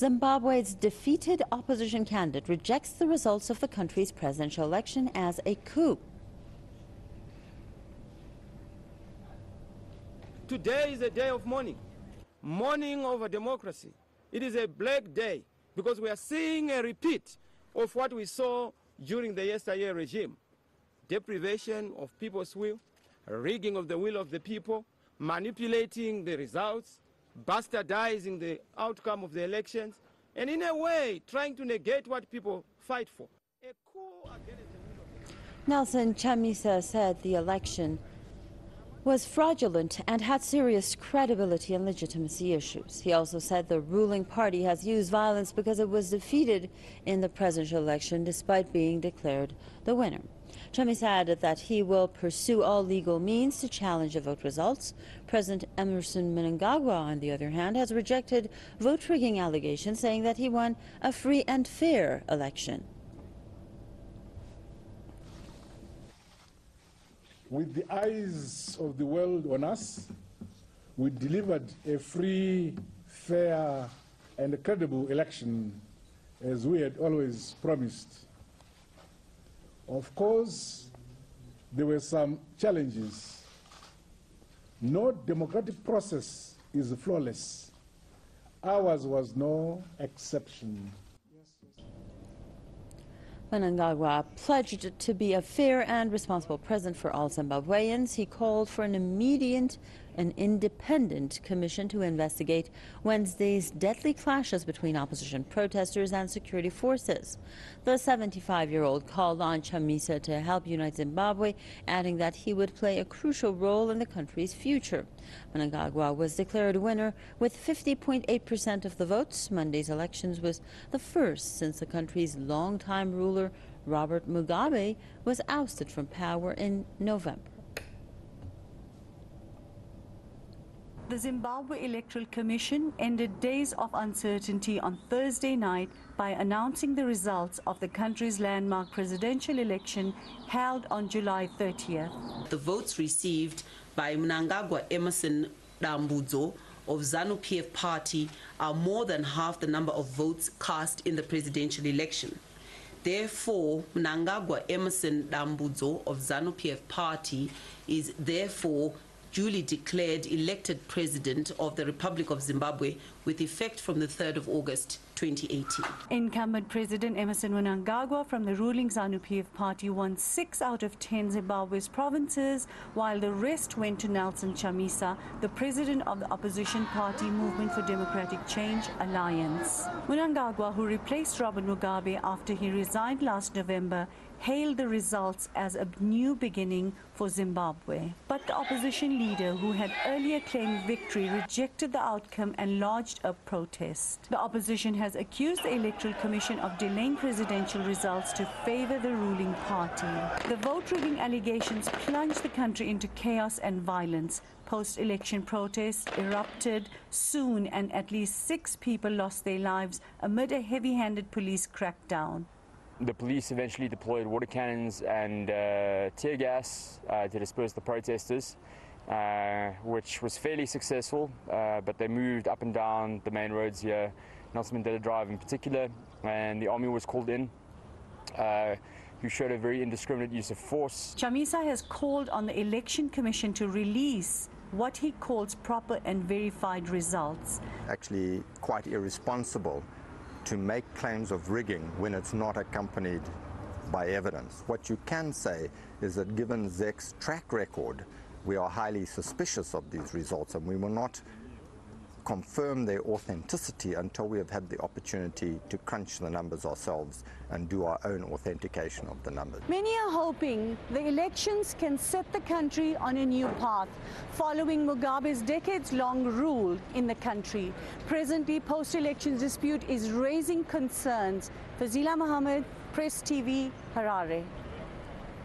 Zimbabwe's defeated opposition candidate rejects the results of the country's presidential election as a coup. Today is a day of mourning, mourning over democracy. It is a black day because we are seeing a repeat of what we saw during the yesteryear regime. Deprivation of people's will, rigging of the will of the people, manipulating the results, bastardizing the outcome of the elections, and in a way trying to negate what people fight for. A coup against the will of the people. Nelson Chamisa said the election was fraudulent and had serious credibility and legitimacy issues. He also said the ruling party has used violence because it was defeated in the presidential election despite being declared the winner. Chamisa added that he will pursue all legal means to challenge the vote results. President Emmerson Mnangagwa, on the other hand, has rejected vote rigging allegations, saying that he won a free and fair election. With the eyes of the world on us, we delivered a free, fair, and credible election as we had always promised. Of course, there were some challenges. No democratic process is flawless. Ours was no exception. Mnangagwa pledged to be a fair and responsible president for all Zimbabweans. He called for an immediate and independent commission to investigate Wednesday's deadly clashes between opposition protesters and security forces. The 75-year-old called on Chamisa to help unite Zimbabwe, adding that he would play a crucial role in the country's future. Mnangagwa was declared winner with 50.8% of the votes. Monday's elections was the first since the country's longtime ruler, Robert Mugabe, was ousted from power in November. The Zimbabwe Electoral Commission ended days of uncertainty on Thursday night by announcing the results of the country's landmark presidential election held on July 30th. The votes received by Mnangagwa Emmerson Dambudzo of ZANU-PF party are more than half the number of votes cast in the presidential election. Therefore, Mnangagwa Emmerson Dambudzo of ZANU-PF party is therefore duly declared elected President of the Republic of Zimbabwe with effect from the 3rd of August 2018. Incumbent President Emmerson Mnangagwa from the ruling ZANU-PF party won 6 out of 10 Zimbabwe's provinces, while the rest went to Nelson Chamisa, the president of the opposition party Movement for Democratic Change Alliance. Mnangagwa, who replaced Robert Mugabe after he resigned last November, hailed the results as a new beginning for Zimbabwe. But the opposition leader, who had earlier claimed victory, rejected the outcome and lodged a protest. The opposition has accused the Electoral Commission of delaying presidential results to favor the ruling party. The vote-rigging allegations plunged the country into chaos and violence. Post-election protests erupted soon, and at least 6 people lost their lives amid a heavy-handed police crackdown. The police eventually deployed water cannons and tear gas to disperse the protesters, which was fairly successful, but they moved up and down the main roads here, Nelson Mandela Drive in particular, and the army was called in, who showed a very indiscriminate use of force. Chamisa has called on the Election Commission to release what he calls proper and verified results. Actually quite irresponsible to make claims of rigging when it's not accompanied by evidence. What you can say is that given ZEC's track record, we are highly suspicious of these results, and we will not confirm their authenticity until we have had the opportunity to crunch the numbers ourselves and do our own authentication of the numbers. Many are hoping the elections can set the country on a new path following Mugabe's decades-long rule in the country. Presently, post-election dispute is raising concerns. Fazila Mohammed, Press TV, Harare.